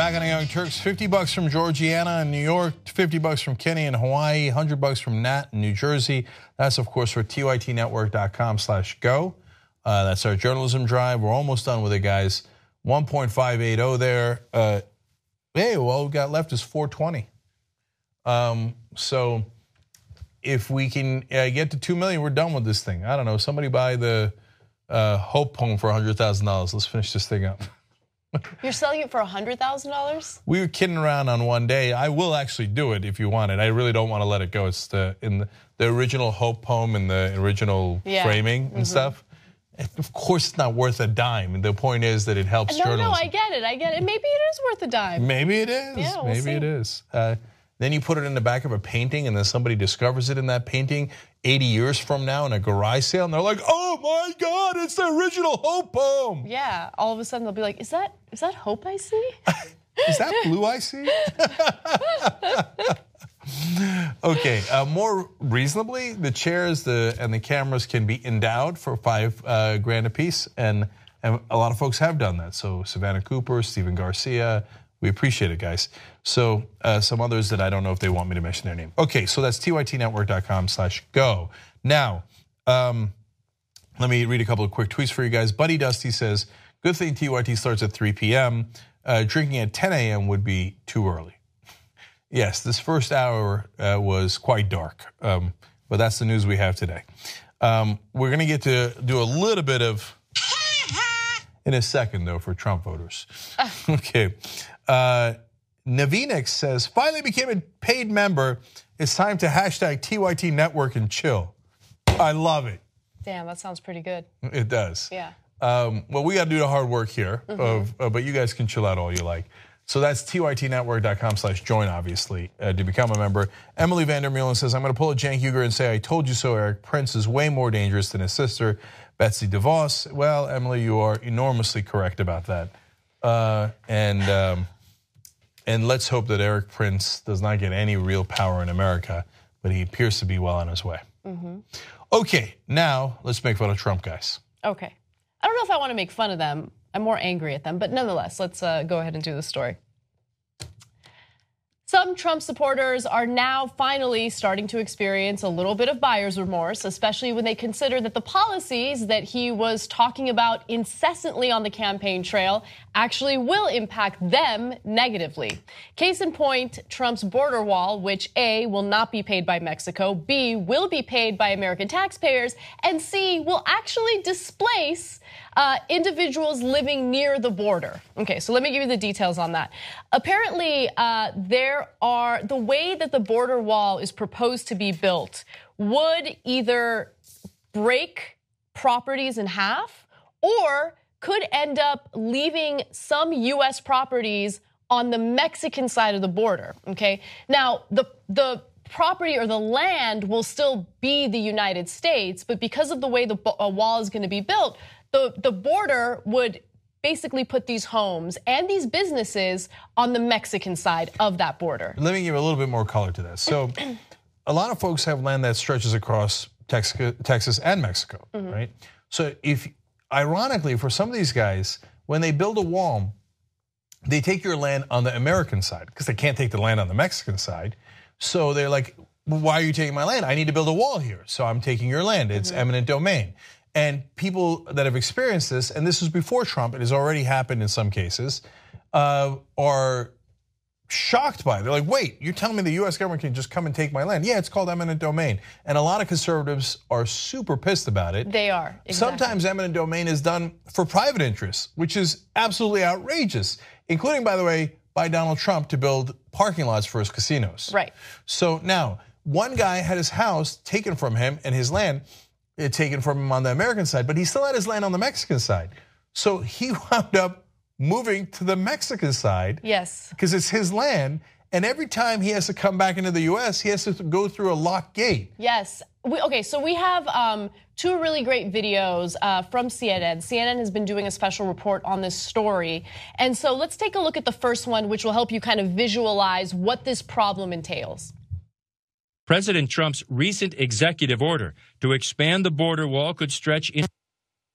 Back on the Young Turks, $50 from Georgiana in New York, $50 from Kenny in Hawaii, $100 from Nat in New Jersey. That's, of course, for tytnetwork.com/go. That's our journalism drive. We're almost done with it, guys. 1.580 there. Hey, all we got left is 420. So if we can get to 2 million, we're done with this thing. I don't know. Somebody buy the Hope Home for $100,000. Let's finish this thing up. You're selling it for $100,000? We were kidding around on one day. I will actually do it if you want it. I really don't want to let it go. It's in the original Hope Home and the original framing and stuff. Of course, it's not worth a dime. And the point is that it helps journalism. No, I get it. Maybe it is worth a dime. Maybe it is. Yeah, Maybe it is. Then you put it in the back of a painting, and then somebody discovers it in that painting 80 years from now in a garage sale, and they're like, "Oh my God, it's the original Hope Home!" Yeah, all of a sudden they'll be like, "Is that Hope I see? Is that blue I see?" Okay, more reasonably, the chairs and the cameras can be endowed for $5,000 a piece, and a lot of folks have done that. So Savannah Cooper, Stephen Garcia. We appreciate it, guys. So some others that I don't know if they want me to mention their name. Okay, so that's tytnetwork.com/go. Now, let me read a couple of quick tweets for you guys. Buddy Dusty says, good thing TYT starts at 3 p.m. Drinking at 10 a.m. would be too early. Yes, this first hour was quite dark, but that's the news we have today. We're going to get to do a little bit of in a second, though, for Trump voters. Okay. Navinix says, finally became a paid member. It's time to hashtag TYT Network and chill. I love it. Damn, that sounds pretty good. It does. Yeah. Well, we got to do the hard work here, but you guys can chill out all you like. So that's tytnetwork.com/join, obviously, to become a member. Emily Vandermeulen says, I'm going to pull a Cenk Uygur and say, I told you so. Eric Prince is way more dangerous than his sister, Betsy DeVos. Well, Emily, you are enormously correct about that. And let's hope that Eric Prince does not get any real power in America, but he appears to be well on his way. Okay, now let's make fun of Trump, guys. Okay. I don't know if I want to make fun of them. I'm more angry at them, but nonetheless, let's go ahead and do the story. Some Trump supporters are now finally starting to experience a little bit of buyer's remorse, especially when they consider that the policies that he was talking about incessantly on the campaign trail actually will impact them negatively. Case in point, Trump's border wall, which A, will not be paid by Mexico, B, will be paid by American taxpayers, and C, will actually displace individuals living near the border. Okay, so let me give you the details on that. Apparently, the way that the border wall is proposed to be built would either break properties in half or could end up leaving some U.S. properties on the Mexican side of the border, okay? Now, the property or the land will still be the United States, but because of the way the wall is going to be built, the border would basically put these homes and these businesses on the Mexican side of that border. Let me give a little bit more color to that. So a lot of folks have land that stretches across Texas and Mexico, right? So ironically, for some of these guys, when they build a wall, they take your land on the American side because they can't take the land on the Mexican side. So they're like, well, why are you taking my land? I need to build a wall here. So I'm taking your land. It's eminent domain. And people that have experienced this, and this was before Trump, it has already happened in some cases, are shocked by it. They're like, wait, you're telling me the US government can just come and take my land? Yeah, it's called eminent domain. And a lot of conservatives are super pissed about it. They are, exactly. Sometimes eminent domain is done for private interests, which is absolutely outrageous, including, by the way, by Donald Trump to build parking lots for his casinos. Right. So now, one guy had his house taken from him and his land taken from him on the American side, but he still had his land on the Mexican side. So he wound up moving to the Mexican side. Yes. Because it's his land, and every time he has to come back into the US, he has to go through a locked gate. Yes. Okay, so we have two really great videos from CNN. CNN has been doing a special report on this story. And so let's take a look at the first one, which will help you kind of visualize what this problem entails. President Trump's recent executive order to expand the border wall could stretch in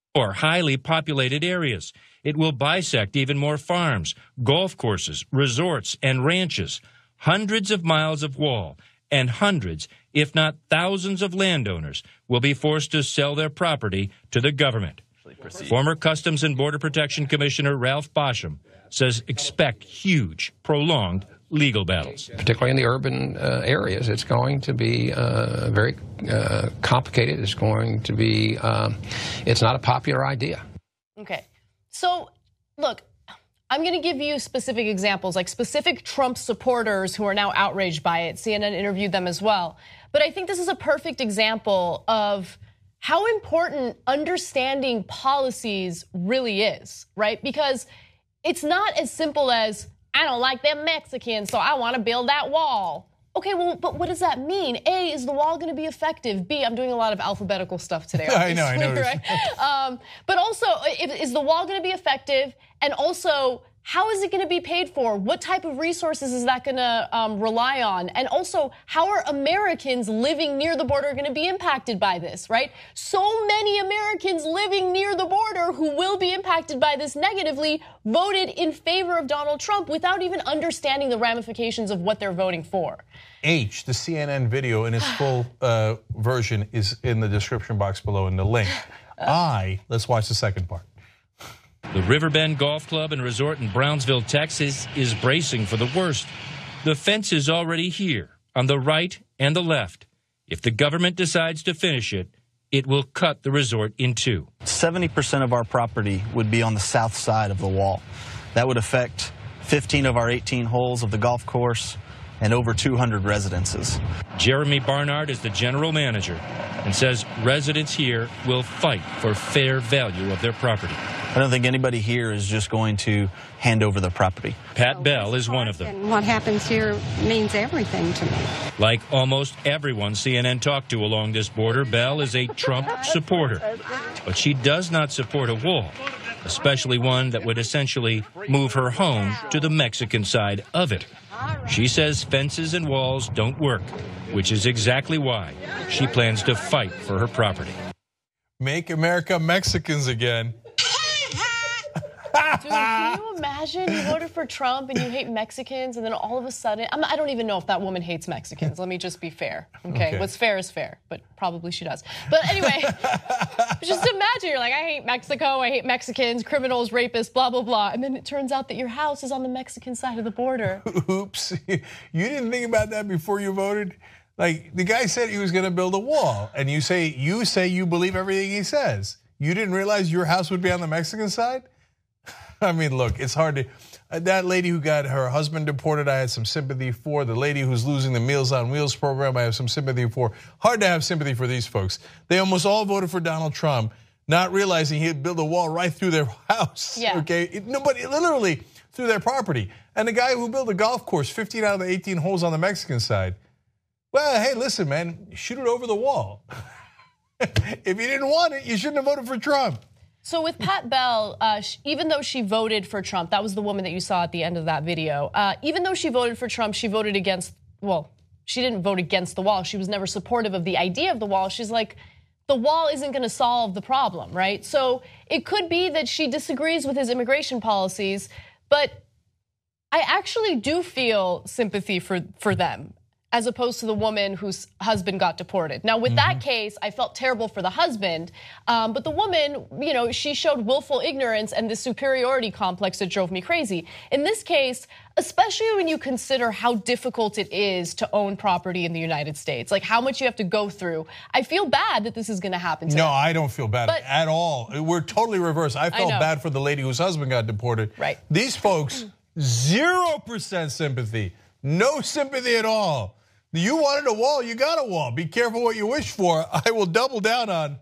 or highly populated areas. It will bisect even more farms, golf courses, resorts, and ranches. Hundreds of miles of wall and hundreds, if not thousands of landowners will be forced to sell their property to the government. Former Customs and Border Protection Commissioner Ralph Basham says expect huge, prolonged legal battles. Particularly in the urban areas, it's going to be very complicated. It's going to be, it's not a popular idea. Okay. So, look, I'm going to give you specific examples, like specific Trump supporters who are now outraged by it. CNN interviewed them as well. But I think this is a perfect example of how important understanding policies really is, right? Because it's not as simple as, I don't like them Mexicans, so I want to build that wall. Okay, well, but what does that mean? A, is the wall going to be effective? B, I'm doing a lot of alphabetical stuff today. I know. Right? But also, is the wall going to be effective? And also, how is it going to be paid for? What type of resources is that going to rely on? And also, how are Americans living near the border going to be impacted by this, right? So many Americans living near the border who will be impacted by this negatively voted in favor of Donald Trump without even understanding the ramifications of what they're voting for. The CNN video in its full version is in the description box below in the link. Let's watch the second part. The Riverbend Golf Club and Resort in Brownsville, Texas, is bracing for the worst. The fence is already here, on the right and the left. If the government decides to finish it, it will cut the resort in two. 70% of our property would be on the south side of the wall. That would affect 15 of our 18 holes of the golf course and over 200 residences. Jeremy Barnard is the general manager and says residents here will fight for fair value of their property. I don't think anybody here is just going to hand over their property. Pat Bell is one of them. What happens here means everything to me. Like almost everyone CNN talked to along this border, Bell is a Trump supporter. But she does not support a wall, especially one that would essentially move her home to the Mexican side of it. She says fences and walls don't work, which is exactly why she plans to fight for her property. Make America Mexicans again. Dude, can you imagine you voted for Trump and you hate Mexicans and then all of a sudden, I don't even know if that woman hates Mexicans. Let me just be fair, okay? What's fair is fair, but probably she does. But anyway, just imagine you're like, I hate Mexico, I hate Mexicans, criminals, rapists, blah, blah, blah. And then it turns out that your house is on the Mexican side of the border. Oops, you didn't think about that before you voted? Like, the guy said he was gonna build a wall, and you say you believe everything he says. You didn't realize your house would be on the Mexican side? I mean, look, it's hard to, that lady who got her husband deported, I had some sympathy for. The lady who's losing the Meals on Wheels program, I have some sympathy for. Hard to have sympathy for these folks. They almost all voted for Donald Trump, not realizing he'd build a wall right through their house, okay? No, but literally through their property. And the guy who built a golf course, 15 out of the 18 holes on the Mexican side, well, hey, listen, man, shoot it over the wall. If you didn't want it, you shouldn't have voted for Trump. So with Pat Bell, even though she voted for Trump, that was the woman that you saw at the end of that video. Even though she voted for Trump, she voted against, well, she didn't vote against the wall. She was never supportive of the idea of the wall. She's like, the wall isn't going to solve the problem, right? So it could be that she disagrees with his immigration policies, but I actually do feel sympathy for them, as opposed to the woman whose husband got deported. Now, with that case, I felt terrible for the husband, but the woman, she showed willful ignorance and the superiority complex that drove me crazy. In this case, especially when you consider how difficult it is to own property in the United States, like how much you have to go through, I feel bad that this is gonna happen to them. No, I don't feel bad at all. We're totally reversed. I felt bad for the lady whose husband got deported. Right. These folks, 0% sympathy, no sympathy at all. You wanted a wall, you got a wall. Be careful what you wish for. I will double down on.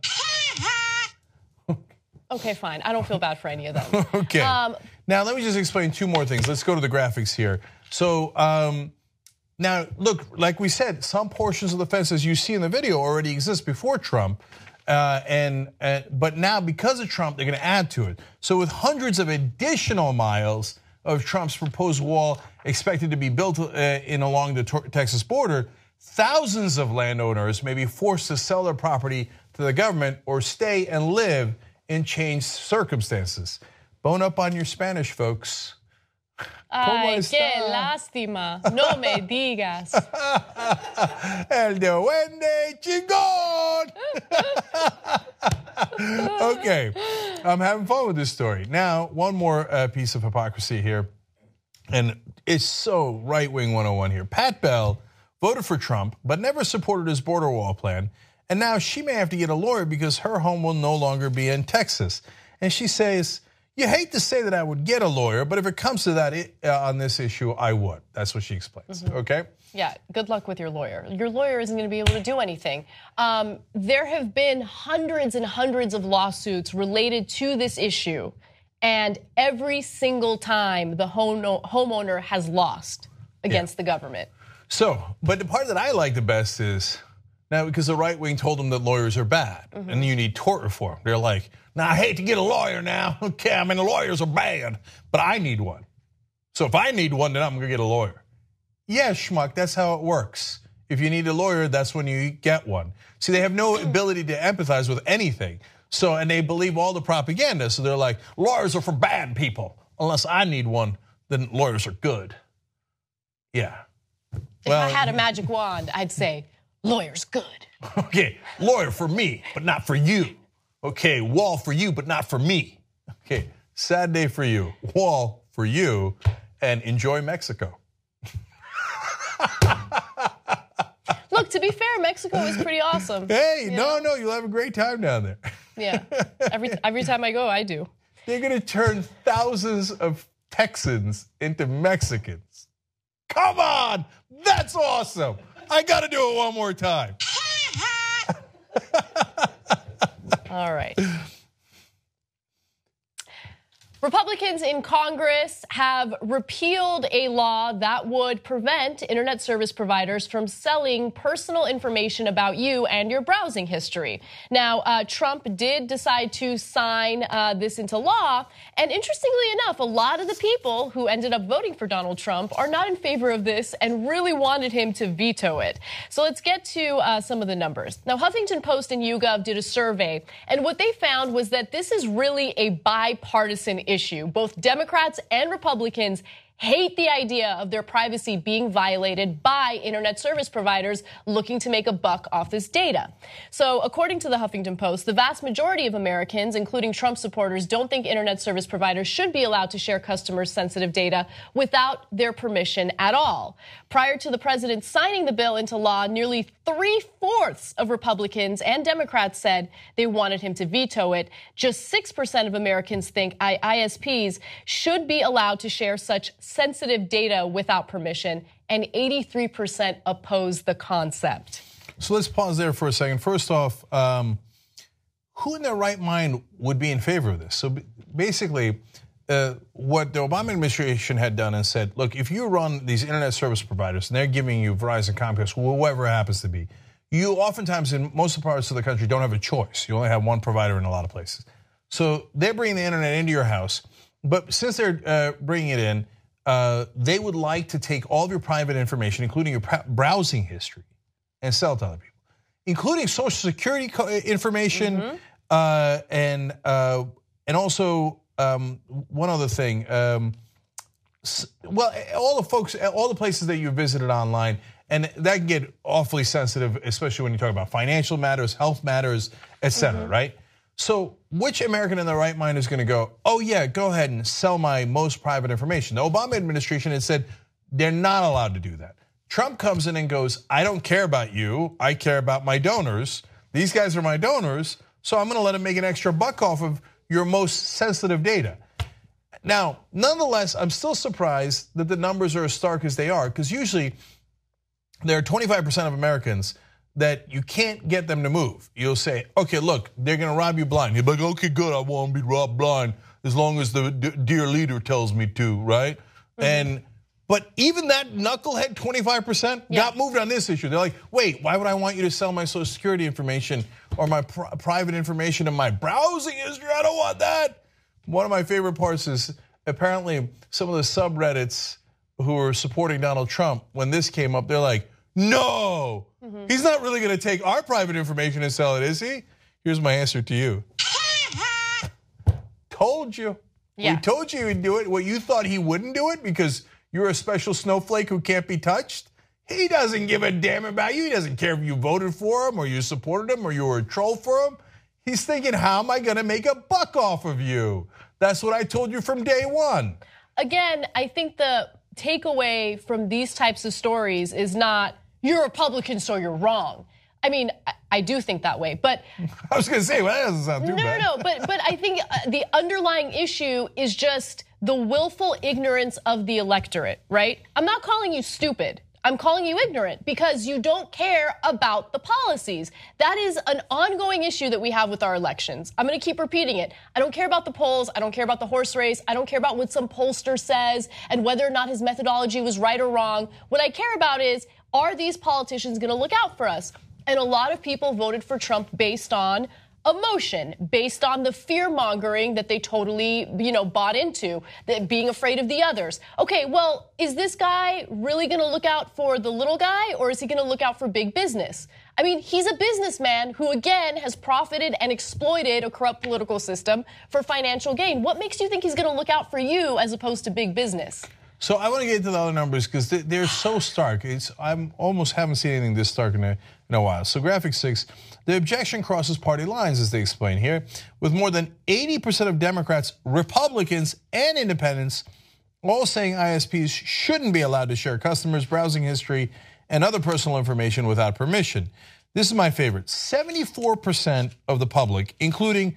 Okay, fine. I don't feel bad for any of them. Okay. Now, let me just explain two more things. Let's go to the graphics here. So, now, look, like we said, some portions of the fences you see in the video already exist before Trump. But now, because of Trump, they're going to add to it. So with hundreds of additional miles of Trump's proposed wall expected to be built along the Texas border, thousands of landowners may be forced to sell their property to the government or stay and live in changed circumstances. Bone up on your Spanish, folks. Ay, qué lástima. No me digas. El duende chingón. Okay, I'm having fun with this story. Now, one more piece of hypocrisy here, and it's so right-wing 101 here. Pat Bell voted for Trump, but never supported his border wall plan, and now she may have to get a lawyer because her home will no longer be in Texas. And she says, you hate to say that I would get a lawyer, but if it comes to that on this issue, I would. That's what she explains, okay? Yeah, good luck with your lawyer. Your lawyer isn't going to be able to do anything. There have been hundreds and hundreds of lawsuits related to this issue, and every single time the homeowner has lost against the government. So, but the part that I like the best is, now because the right wing told them that lawyers are bad and you need tort reform. They're like, now I hate to get a lawyer now. Okay, I mean the lawyers are bad, but I need one. So if I need one, then I'm gonna get a lawyer. Yeah, schmuck, that's how it works. If you need a lawyer, that's when you get one. See, they have no ability to empathize with anything. So, and they believe all the propaganda. So they're like, lawyers are for bad people. Unless I need one, then lawyers are good. Yeah. If I had a magic wand, I'd say, lawyer's good. Okay, lawyer for me, but not for you. Okay, wall for you, but not for me. Okay, sad day for you. Wall for you, and enjoy Mexico. Look, to be fair, Mexico is pretty awesome. Hey, no, you'll have a great time down there. Yeah, every time I go, I do. They're gonna turn thousands of Texans into Mexicans. Come on, that's awesome. I gotta do it one more time. All right. Republicans in Congress have repealed a law that would prevent internet service providers from selling personal information about you and your browsing history. Now, Trump did decide to sign this into law, and interestingly enough, a lot of the people who ended up voting for Donald Trump are not in favor of this and really wanted him to veto it. So let's get to some of the numbers. Now, Huffington Post and YouGov did a survey, and what they found was that this is really a bipartisan issue. Both Democrats and Republicans hate the idea of their privacy being violated by internet service providers looking to make a buck off this data. So according to the Huffington Post, the vast majority of Americans, including Trump supporters, don't think internet service providers should be allowed to share customers' sensitive data without their permission at all. Prior to the president signing the bill into law, nearly 3/4 of Republicans and Democrats said they wanted him to veto it. Just 6% of Americans think ISPs should be allowed to share such sensitive data without permission, and 83% oppose the concept. So let's pause there for a second. First off, who in their right mind would be in favor of this? So basically, what the Obama administration had done and said, look, if you run these internet service providers and they're giving you Verizon, Comcast, whoever it happens to be, you oftentimes in most parts of the country don't have a choice. You only have one provider in a lot of places. So they're bringing the internet into your house, but since they're bringing it in, they would like to take all of your private information, including your browsing history, and sell it to other people, including Social Security information, and also one other thing. Well, all the places that you visited online, and that can get awfully sensitive, especially when you talk about financial matters, health matters, et cetera, right? So which American in their right mind is going to go, oh yeah, go ahead and sell my most private information? The Obama administration had said they're not allowed to do that. Trump comes in and goes, I don't care about you, I care about my donors. These guys are my donors, so I'm going to let them make an extra buck off of your most sensitive data. Now, nonetheless, I'm still surprised that the numbers are as stark as they are, because usually there are 25% of Americans that you can't get them to move. You'll say, okay, look, they're gonna rob you blind. You're like, okay, good, I won't be robbed blind as long as the dear leader tells me to, right? But even that knucklehead 25% got moved on this issue. They're like, wait, why would I want you to sell my Social Security information or my private information and my browsing history? I don't want that. One of my favorite parts is apparently some of the subreddits who were supporting Donald Trump, when this came up, they're like, no, he's not really gonna take our private information and sell it, is he? Here's my answer to you. told you. Yeah. We told you he would do it. What, you thought he wouldn't do it because you're a special snowflake who can't be touched? He doesn't give a damn about you. He doesn't care if you voted for him or you supported him or you were a troll for him. He's thinking, how am I going to make a buck off of you? That's what I told you from day one. Again, I think the takeaway from these types of stories is not, you're a Republican, so you're wrong. I mean, I do think that way, but I was going to say, well, that doesn't sound too bad. No, but I think the underlying issue is just the willful ignorance of the electorate, right? I'm not calling you stupid. I'm calling you ignorant because you don't care about the policies. That is an ongoing issue that we have with our elections. I'm going to keep repeating it. I don't care about the polls. I don't care about the horse race. I don't care about what some pollster says and whether or not his methodology was right or wrong. What I care about is, are these politicians going to look out for us? And a lot of people voted for Trump based on emotion, based on the fear mongering that they totally, bought into, that being afraid of the others. Okay, well, is this guy really going to look out for the little guy, or is he going to look out for big business? I mean, he's a businessman who, again, has profited and exploited a corrupt political system for financial gain. What makes you think he's going to look out for you as opposed to big business? So I want to get into the other numbers because they're so stark. I almost haven't seen anything this stark in a while. So graphic 6, the objection crosses party lines, as they explain here, with more than 80% of Democrats, Republicans, and independents all saying ISPs shouldn't be allowed to share customers' browsing history and other personal information without permission. This is my favorite. 74% of the public, including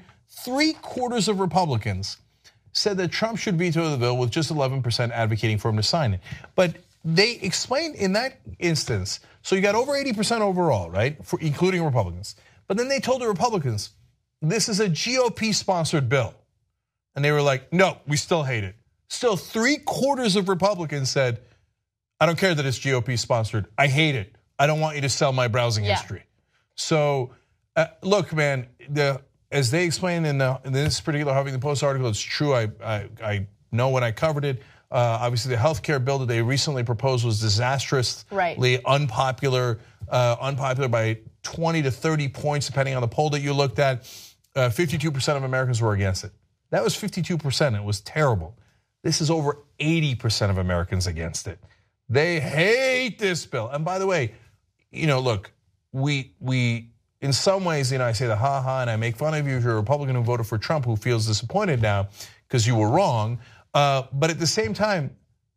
3/4 of Republicans, said that Trump should veto the bill, with just 11% advocating for him to sign it. But they explained in that instance, so you got over 80% overall, right, including Republicans. But then they told the Republicans, this is a GOP-sponsored bill. And they were like, no, we still hate it. Still 3/4 of Republicans said, I don't care that it's GOP-sponsored. I hate it. I don't want you to sell my browsing history. So look, man, as they explain in this particular Huffington Post article, it's true. I know when I covered it. Obviously, the health care bill that they recently proposed was disastrously unpopular by 20 to 30 points, depending on the poll that you looked at. 52% of Americans were against it. That was 52%. It was terrible. This is over 80% of Americans against it. They hate this bill. And by the way, look, we in some ways, I say the ha-ha and I make fun of you if you're a Republican who voted for Trump who feels disappointed now because you were wrong. But at the same time,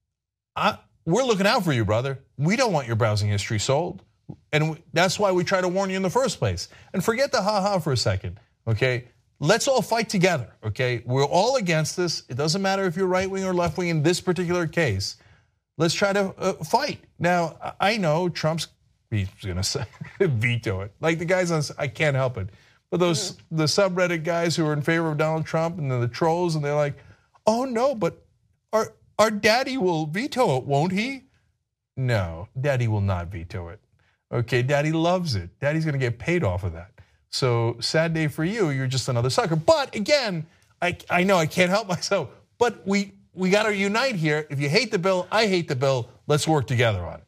we're looking out for you, brother. We don't want your browsing history sold. And that's why we try to warn you in the first place. And forget the ha-ha for a second, okay? Let's all fight together, okay? We're all against this. It doesn't matter if you're right-wing or left-wing in this particular case. Let's try to fight. Now, I know Trump's he's going to say veto it. Like the guys on, I can't help it. But the subreddit guys who are in favor of Donald Trump and the trolls, and they're like, oh no, but our daddy will veto it, won't he? No, daddy will not veto it. Okay, daddy loves it. Daddy's going to get paid off of that. So sad day for you, you're just another sucker. But again, I know I can't help myself, but we got to unite here. If you hate the bill, I hate the bill. Let's work together on it.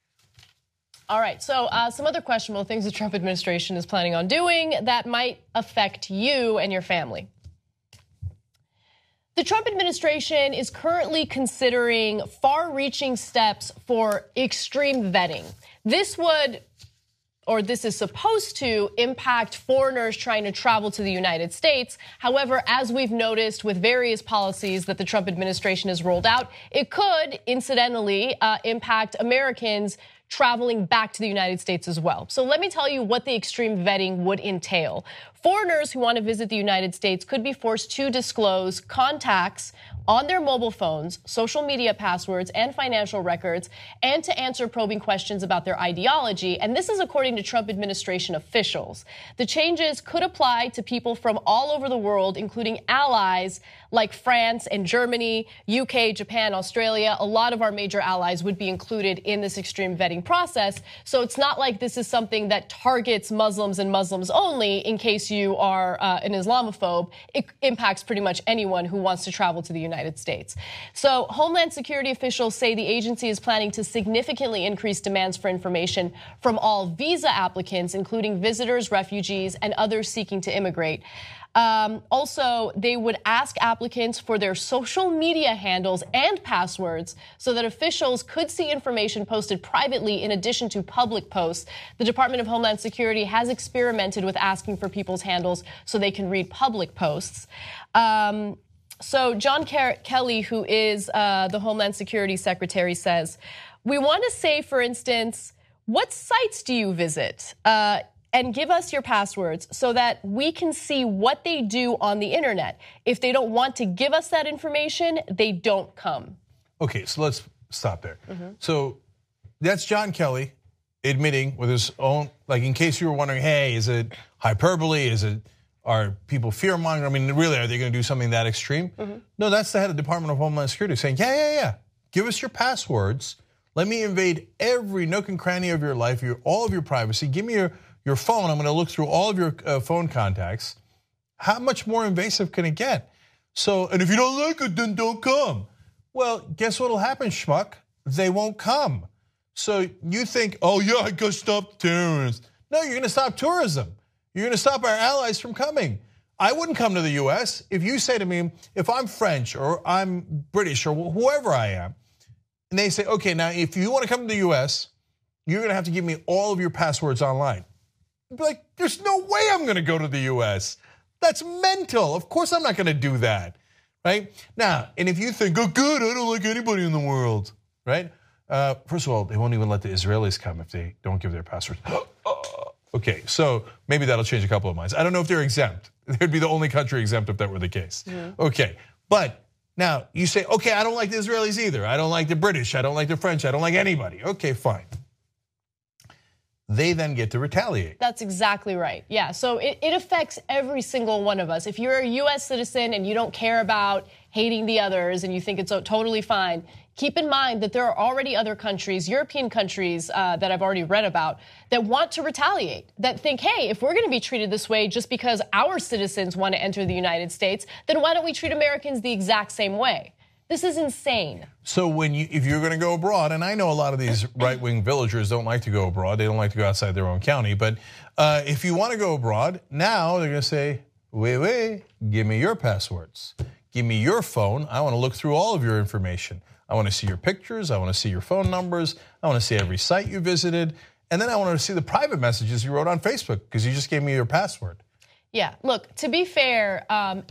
All right, so some other questionable things the Trump administration is planning on doing that might affect you and your family. The Trump administration is currently considering far-reaching steps for extreme vetting. This is supposed to impact foreigners trying to travel to the United States. However, as we've noticed with various policies that the Trump administration has rolled out, it could incidentally impact Americans traveling back to the United States as well. So let me tell you what the extreme vetting would entail. Foreigners who want to visit the United States could be forced to disclose contacts on their mobile phones, social media passwords, and financial records, and to answer probing questions about their ideology. And this is according to Trump administration officials. The changes could apply to people from all over the world, including allies like France and Germany, UK, Japan, Australia. A lot of our major allies would be included in this extreme vetting process. So it's not like this is something that targets Muslims and Muslims only in case you are an Islamophobe. It impacts pretty much anyone who wants to travel to the United States. So Homeland Security officials say the agency is planning to significantly increase demands for information from all visa applicants, including visitors, refugees, and others seeking to immigrate. Also, they would ask applicants for their social media handles and passwords so that officials could see information posted privately in addition to public posts. The Department of Homeland Security has experimented with asking for people's handles so they can read public posts. So John Kelly, who is the Homeland Security Secretary, says, we want to say, for instance, what sites do you visit? And give us your passwords so that we can see what they do on the internet. If they don't want to give us that information, they don't come. Okay, so let's stop there. So that's John Kelly admitting with his own, like in case you were wondering, hey, is it hyperbole? Are people fear-mongering? I mean, really, are they going to do something that extreme? No, that's the head of the Department of Homeland Security saying, yeah. Give us your passwords. Let me invade every nook and cranny of your life, all of your privacy. Give me your phone. I'm going to look through all of your phone contacts. How much more invasive can it get? So, and if you don't like it, then don't come. Well, guess what'll happen, schmuck? They won't come. So you think, oh yeah, I gotta stop terrorists. No, you're going to stop tourism. You're going to stop our allies from coming. I wouldn't come to the US if you say to me, if I'm French or I'm British or whoever I am, and they say, okay, now if you want to come to the US, you're going to have to give me all of your passwords online. I'd be like, there's no way I'm going to go to the US. That's mental. Of course I'm not going to do that, right? Now, and if you think, oh good, I don't like anybody in the world, right? First of all, they won't even let the Israelis come if they don't give their passwords. Okay, so maybe that'll change a couple of minds. I don't know if they're exempt. They'd be the only country exempt if that were the case. Okay, but now you say, okay, I don't like the Israelis either. I don't like the British. I don't like the French. I don't like anybody. Okay, fine. They then get to retaliate. That's exactly right. Yeah, so it affects every single one of us. If you're a US citizen and you don't care about hating the others and you think it's totally fine, keep in mind that there are already other countries, European countries that I've already read about, that want to retaliate, that think, hey, if we're going to be treated this way just because our citizens want to enter the United States, then why don't we treat Americans the exact same way? This is insane. So if you're going to go abroad, and I know a lot of these right-wing villagers don't like to go abroad, they don't like to go outside their own county, but if you want to go abroad, now they're going to say, wait, give me your passwords. Give me your phone. I want to look through all of your information. I want to see your pictures. I want to see your phone numbers. I want to see every site you visited. And then I want to see the private messages you wrote on Facebook because you just gave me your password. Yeah, look, to be fair,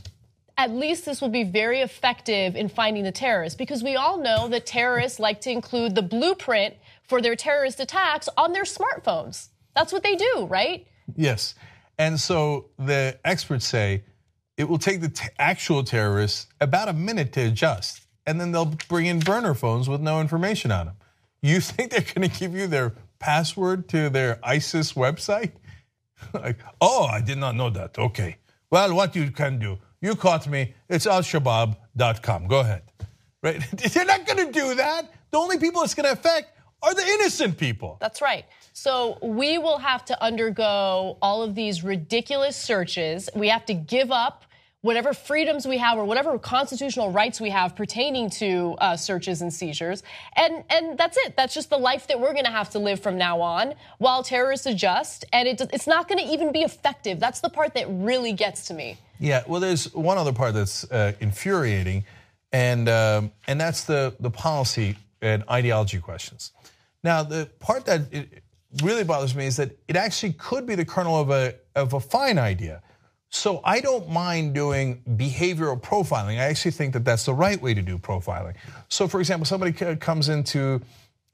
at least this will be very effective in finding the terrorists because we all know that terrorists like to include the blueprint for their terrorist attacks on their smartphones. That's what they do, right? Yes. And so the experts say it will take the actual terrorists about a minute to adjust. And then they'll bring in burner phones with no information on them. You think they're going to give you their password to their ISIS website? Like, oh, I did not know that. Okay. Well, what you can do, you caught me. It's alshabab.com. Go ahead. Right? They're not going to do that. The only people it's going to affect are the innocent people. That's right. So we will have to undergo all of these ridiculous searches. We have to give up whatever freedoms we have or whatever constitutional rights we have pertaining to searches and seizures. And that's it. That's just the life that we're going to have to live from now on while terrorists adjust. And it's not going to even be effective. That's the part that really gets to me. Yeah, well, there's one other part that's infuriating, and that's the policy and ideology questions. Now, the part that it really bothers me is that it actually could be the kernel of a fine idea. So I don't mind doing behavioral profiling. I actually think that that's the right way to do profiling. So for example, somebody comes into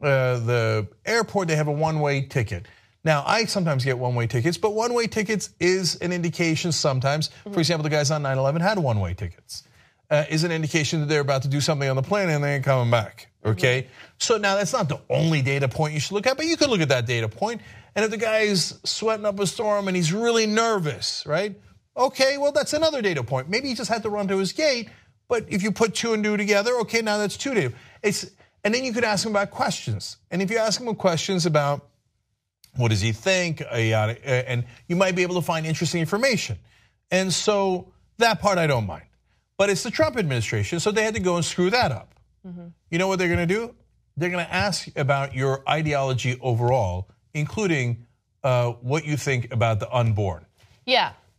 the airport, they have a one-way ticket. Now, I sometimes get one-way tickets, but one-way tickets is an indication sometimes. For example, the guys on 9/11 had one-way tickets. Is an indication that they're about to do something on the plane and they ain't coming back, okay? So now that's not the only data point you should look at, but you could look at that data point. And if the guy's sweating up a storm and he's really nervous, right? Okay, well, that's another data point. Maybe he just had to run to his gate, but if you put two and two together, okay, now that's two data. And then you could ask him about questions. And if you ask him questions about what does he think, and you might be able to find interesting information. And so that part I don't mind. But it's the Trump administration, so they had to go and screw that up. You know what they're going to do? They're going to ask about your ideology overall, including what you think about the unborn. Yeah.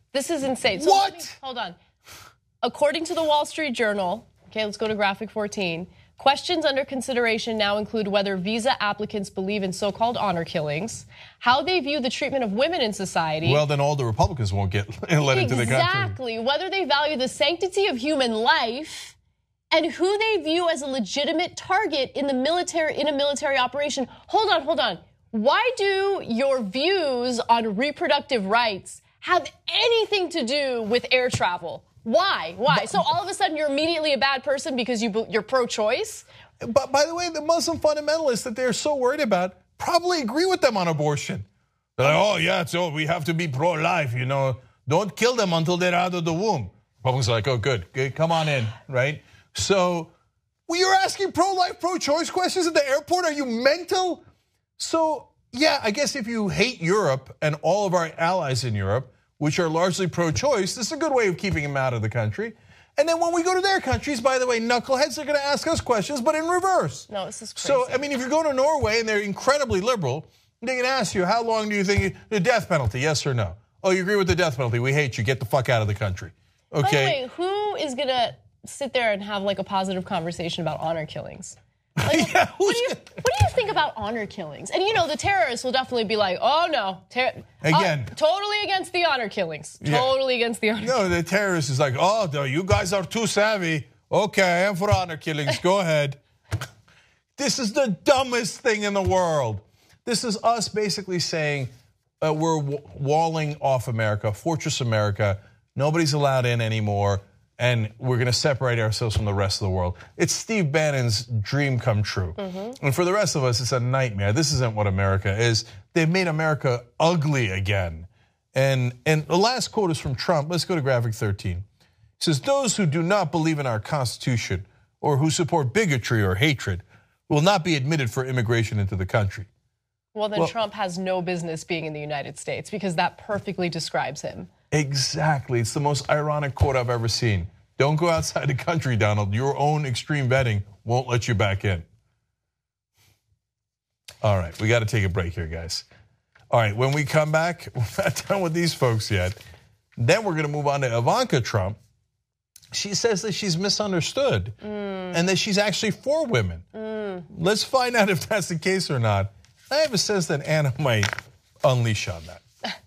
This is insane. So What? Hold on. According to the Wall Street Journal, okay, let's go to graphic 14. Questions under consideration now include whether visa applicants believe in so-called honor killings, how they view the treatment of women in society. Well, then all the Republicans won't get let into the country. Exactly. Whether they value the sanctity of human life and who they view as a legitimate target in a military operation. Hold on. Why do your views on reproductive rights have anything to do with air travel? Why? So all of a sudden you're immediately a bad person because you're pro-choice? But by the way, the Muslim fundamentalists that they're so worried about probably agree with them on abortion. They're like, oh yeah, so we have to be pro-life, don't kill them until they're out of the womb. Republicans are like, oh good, come on in, right? So you're asking pro-life, pro-choice questions at the airport? Are you mental? So yeah, I guess if you hate Europe and all of our allies in Europe, which are largely pro-choice, this is a good way of keeping them out of the country. And then when we go to their countries, by the way, knuckleheads are going to ask us questions, but in reverse. No, this is crazy. So, I mean, if you go to Norway and they're incredibly liberal, they can ask you, how long do you think the death penalty, yes or no? Oh, you agree with the death penalty? We hate you. Get the fuck out of the country. Okay. By the way, who is going to sit there and have like a positive conversation about honor killings? Like, Yeah, what do you think about honor killings? And the terrorists will definitely be like, oh no, Again. Totally against the honor killings. Totally against the honor killings. No, the terrorist is like, oh, no, you guys are too savvy. Okay, I am for honor killings. Go ahead. This is the dumbest thing in the world. This is us basically saying we're walling off America, Fortress America. Nobody's allowed in anymore. And we're going to separate ourselves from the rest of the world. It's Steve Bannon's dream come true. And for the rest of us, it's a nightmare. This isn't what America is. They've made America ugly again. And the last quote is from Trump. Let's go to graphic 13. It says, those who do not believe in our Constitution or who support bigotry or hatred will not be admitted for immigration into the country. Well, then Trump has no business being in the United States because that perfectly describes him. Exactly. It's the most ironic quote I've ever seen. Don't go outside the country, Donald. Your own extreme vetting won't let you back in. All right, we got to take a break here, guys. All right, when we come back, we're not done with these folks yet. Then we're going to move on to Ivanka Trump. She says that she's misunderstood and that she's actually for women. Let's find out if that's the case or not. I have a sense that Anna might unleash on that.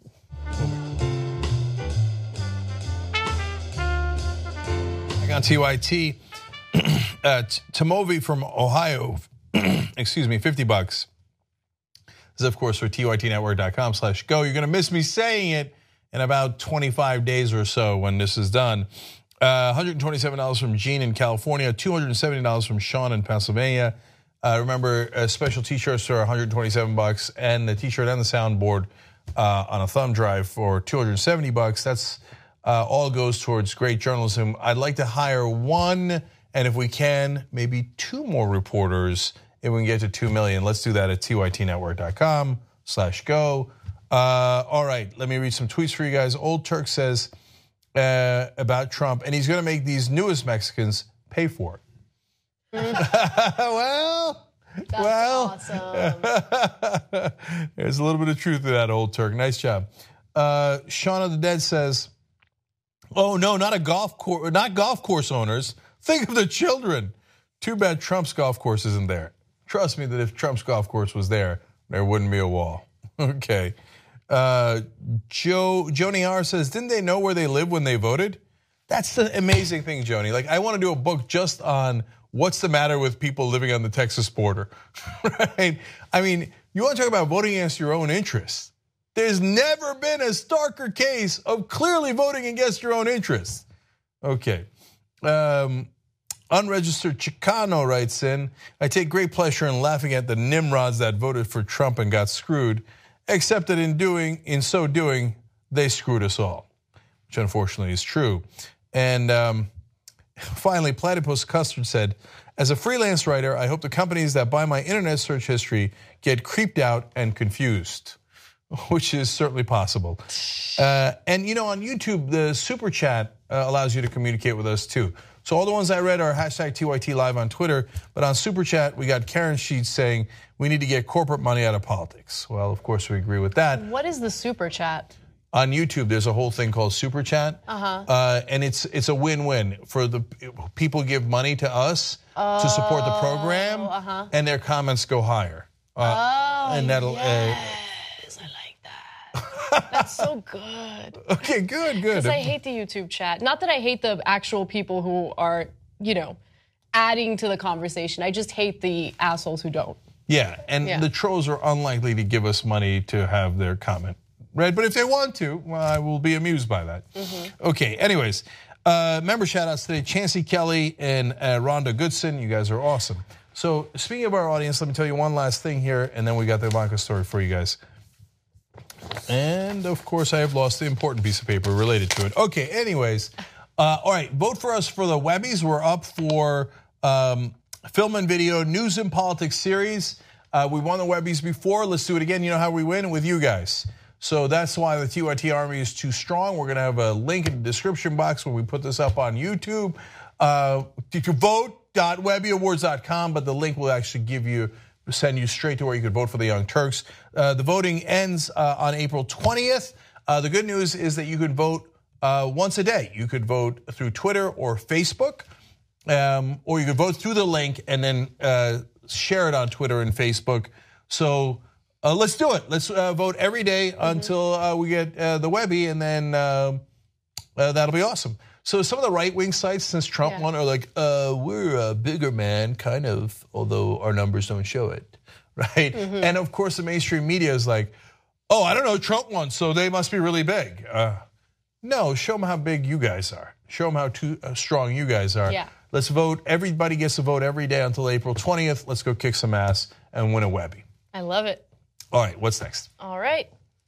On TYT, Tomovi from Ohio, excuse me, $50. This is, of course, for tytnetwork.com/go. You're going to miss me saying it in about 25 days or so when this is done. $127 from Gene in California, $270 from Sean in Pennsylvania. Remember, special T-shirts are $127, and the T-shirt and the soundboard on a thumb drive for $270. That's all goes towards great journalism. I'd like to hire one, and if we can, maybe two more reporters if we can get to 2 million. Let's do that at tytnetwork.com/go. All right, let me read some tweets for you guys. Old Turk says about Trump, and he's going to make these newest Mexicans pay for it. That's awesome. There's a little bit of truth to that, Old Turk. Nice job. Shaun of the Dead says, oh no, not golf course owners. Think of the children. Too bad Trump's golf course isn't there. Trust me that if Trump's golf course was there wouldn't be a wall. Okay. Joni R says, didn't they know where they lived when they voted? That's the amazing thing, Joni. Like, I want to do a book just on what's the matter with people living on the Texas border, right? I mean, you want to talk about voting against your own interests. There's never been a starker case of clearly voting against your own interests. Okay. Unregistered Chicano writes in, I take great pleasure in laughing at the Nimrods that voted for Trump and got screwed, except that in so doing, they screwed us all, which unfortunately is true. And finally, Platypus Custard said, as a freelance writer, I hope the companies that buy my internet search history get creeped out and confused. Which is certainly possible. And on YouTube, the super chat allows you to communicate with us too. So all the ones I read are #TYT Live on Twitter, but on super chat, we got Karen Sheets saying we need to get corporate money out of politics. Well, of course we agree with that. What is the super chat? on YouTube, there's a whole thing called Super Chat, and it's a win-win for the people give money to us to support the program, and their comments go higher. And that'll. Yes, I like that. That's so good. Okay, good. Because I hate the YouTube chat. Not that I hate the actual people who are, adding to the conversation. I just hate the assholes who don't. Yeah, and the trolls are unlikely to give us money to have their comment read, but if they want to, well, I will be amused by that. Okay, anyways, member shout-outs today, Chancey Kelly and Rhonda Goodson. You guys are awesome. So speaking of our audience, let me tell you one last thing here, and then we got the Ivanka story for you guys. And, of course, I have lost the important piece of paper related to it. Okay, anyways, all right, vote for us for the Webbies. We're up for Film and Video News and Politics series. We won the Webbies before. Let's do it again. You know how we win? With you guys. So that's why the TYT Army is too strong. We're going to have a link in the description box when we put this up on YouTube. You can vote.webbyawards.com, but the link will actually send you straight to where you could vote for the Young Turks. The voting ends on April 20th. The good news is that you can vote once a day. You could vote through Twitter or Facebook, or you could vote through the link and then share it on Twitter and Facebook. So let's do it. Let's vote every day until we get the Webby, and then that'll be awesome. So some of the right-wing sites since Trump won are like, we're a bigger man, kind of, although our numbers don't show it, right? And of course the mainstream media is like, oh, I don't know, Trump won, so they must be really big. No, show them how big you guys are. Show them how strong you guys are. Yeah. Let's vote. Everybody gets to vote every day until April 20th. Let's go kick some ass and win a Webby. I love it. All right, what's next? All right.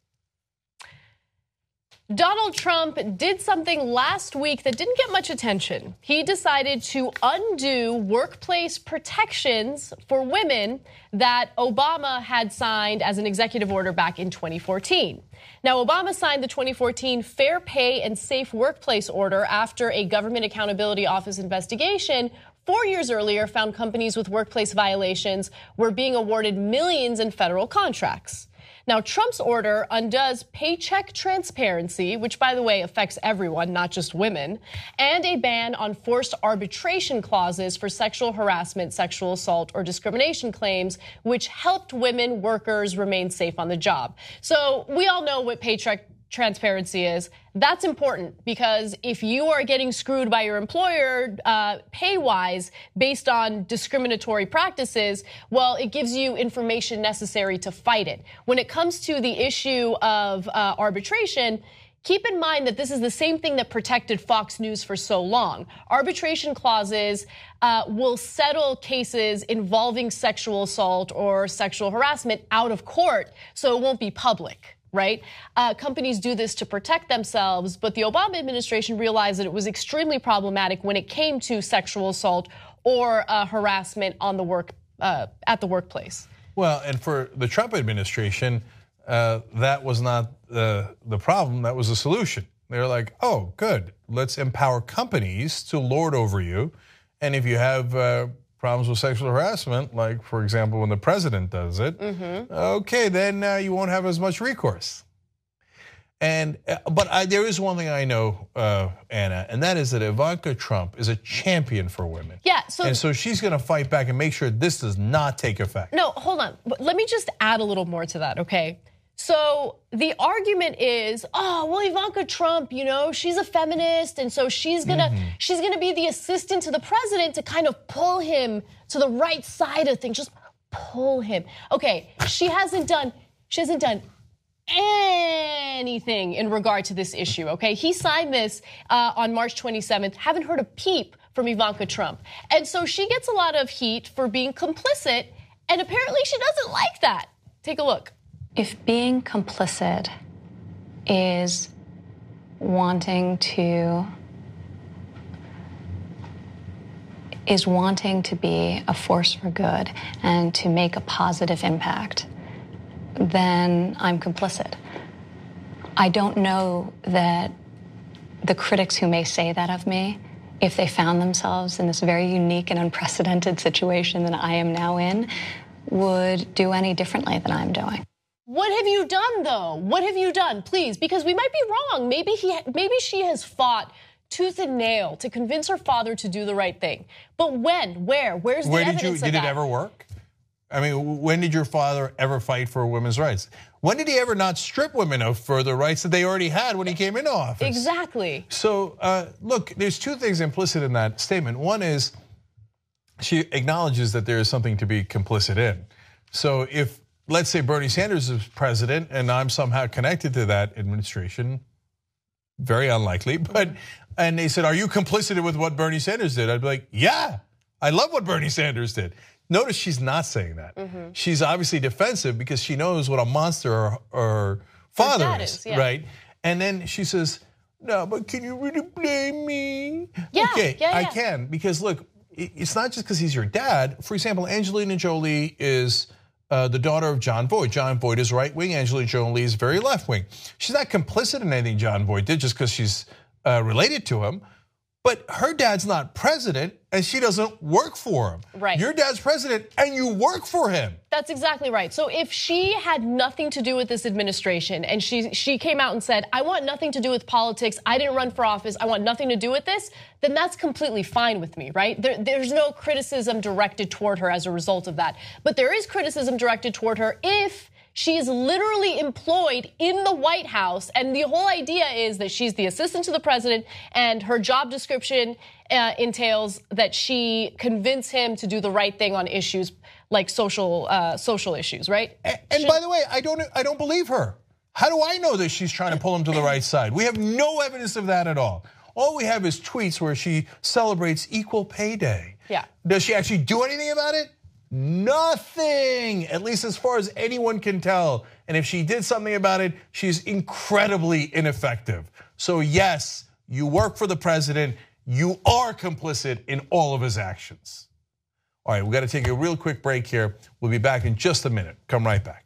Donald Trump did something last week that didn't get much attention. He decided to undo workplace protections for women that Obama had signed as an executive order back in 2014. Now, Obama signed the 2014 Fair Pay and Safe Workplace Order after a Government Accountability Office investigation 4 years earlier found companies with workplace violations were being awarded millions in federal contracts. Now, Trump's order undoes paycheck transparency, which, by the way, affects everyone, not just women, and a ban on forced arbitration clauses for sexual harassment, sexual assault, or discrimination claims, which helped women workers remain safe on the job. So we all know what paycheck transparency is. That's important because if you are getting screwed by your employer pay-wise based on discriminatory practices, well, it gives you information necessary to fight it. When it comes to the issue of arbitration, keep in mind that this is the same thing that protected Fox News for so long. Arbitration clauses will settle cases involving sexual assault or sexual harassment out of court, so it won't be public. Right? Companies do this to protect themselves, but the Obama administration realized that it was extremely problematic when it came to sexual assault or harassment on the at the workplace. Well, and for the Trump administration, that was not the problem, that was the solution. They're like, oh, good, let's empower companies to lord over you, and if you have problems with sexual harassment, like, for example, when the president does it, okay, then you won't have as much recourse. But there is one thing I know, Anna, and that is that Ivanka Trump is a champion for women. Yeah. And so she's going to fight back and make sure this does not take effect. No, hold on. Let me just add a little more to that, okay? So the argument is, oh, well, Ivanka Trump, she's a feminist, and so she's gonna be the assistant to the president to kind of pull him to the right side of things, just pull him. Okay, she hasn't done anything in regard to this issue. Okay, he signed this on March 27th. Haven't heard a peep from Ivanka Trump, and so she gets a lot of heat for being complicit, and apparently she doesn't like that. Take a look. If being complicit is wanting to be a force for good and to make a positive impact, then I'm complicit. I don't know that the critics who may say that of me, if they found themselves in this very unique and unprecedented situation that I am now in, would do any differently than I'm doing. What have you done, though? What have you done? Please, because we might be wrong. Maybe she has fought tooth and nail to convince her father to do the right thing. But when? Where? Where's the evidence of that? Did it ever work? I mean, when did your father ever fight for women's rights? When did he ever not strip women of further rights that they already had when he came into office? Exactly. So, look, there's two things implicit in that statement. One is she acknowledges that there is something to be complicit in. So if, let's say, Bernie Sanders is president and I'm somehow connected to that administration, very unlikely, and they said, are you complicit with what Bernie Sanders did? I'd be like, yeah, I love what Bernie Sanders did. Notice she's not saying that. She's obviously defensive because she knows what a monster her father is, right? And then she says, no, but can you really blame me? Yeah, okay, I can, because look, it's not just because he's your dad. For example, Angelina Jolie is the daughter of John Boyd. John Boyd is right wing. Angelina Jolie is very left wing. She's not complicit in anything John Boyd did just because she's related to him. But her dad's not president and she doesn't work for him. Right. Your dad's president and you work for him. That's exactly right. So if she had nothing to do with this administration and she came out and said, I want nothing to do with politics, I didn't run for office, I want nothing to do with this, then that's completely fine with me, right? There's no criticism directed toward her as a result of that. But there is criticism directed toward her if she is literally employed in the White House, and the whole idea is that she's the assistant to the president, and her job description entails that she convince him to do the right thing on issues like social issues, right? And by the way, I don't believe her. How do I know that she's trying to pull him to the right side? We have no evidence of that at all. All we have is tweets where she celebrates Equal Pay Day. Yeah. Does she actually do anything about it? Nothing, at least as far as anyone can tell. And if she did something about it, she's incredibly ineffective. So yes, you work for the president. You are complicit in all of his actions. All right, we got to take a real quick break here. We'll be back in just a minute. Come right back.